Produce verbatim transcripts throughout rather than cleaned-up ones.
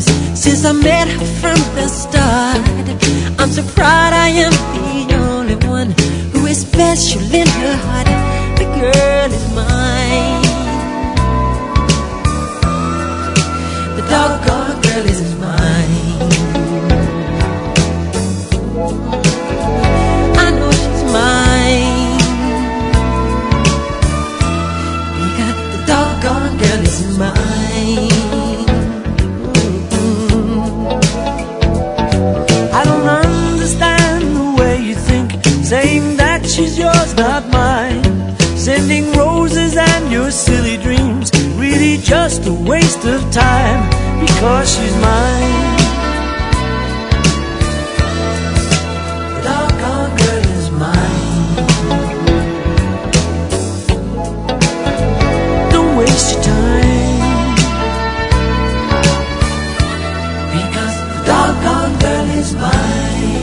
dreams since I met her from the start. I'm so proud I am the only one who is special in her heart. The girl is mine. The doggone girl is mine. I know she's mine, because the doggone girl is mine. I don't understand the way you think, saying that she's yours, not mine. Sending roses and your silly dreams, really just a waste of time, because she's mine. The doggone girl is mine. Don't waste your time, because the doggone girl is mine.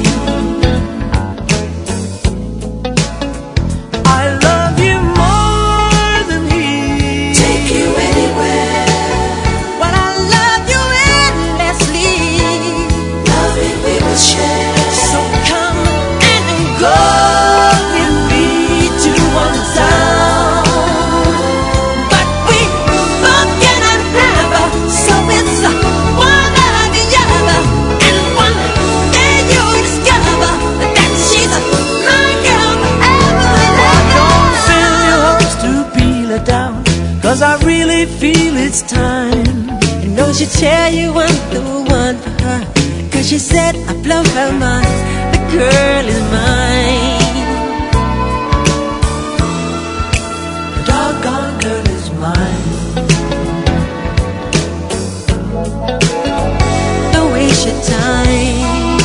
Cause I really feel it's time. And don't she tell you I'm the one for her, cause she said I blow her mind. The girl is mine. The doggone girl is mine. Don't waste your time,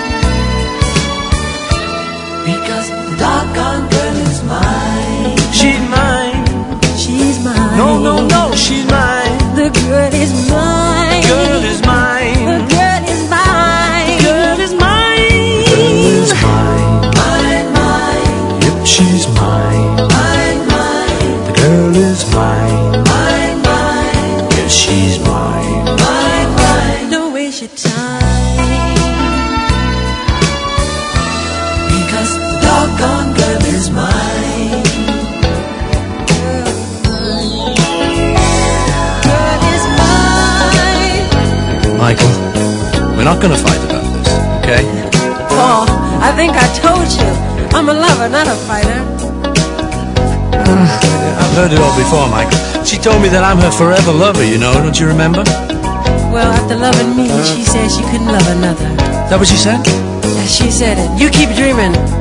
because the doggone girl is mine. She's mine. She's mine. No, no, no, she's mine. The girl is mine. Girl is mine. The girl is mine. Girl is mine. Girl is mine. Mine, mine. Yep, she's mine. Mine, mine. The girl is mine. Mine, mine. Yes, she's mine. Mine, mine. Don't waste your time, because the doggone girl is mine. Michael, we're not going to fight about this, okay? Paul, I think I told you, I'm a lover, not a fighter. Uh, I've heard it all before, Michael. She told me that I'm her forever lover, you know, don't you remember? Well, after loving me, she said she couldn't love another. Is that what she said? Yeah, she said it. You keep dreaming.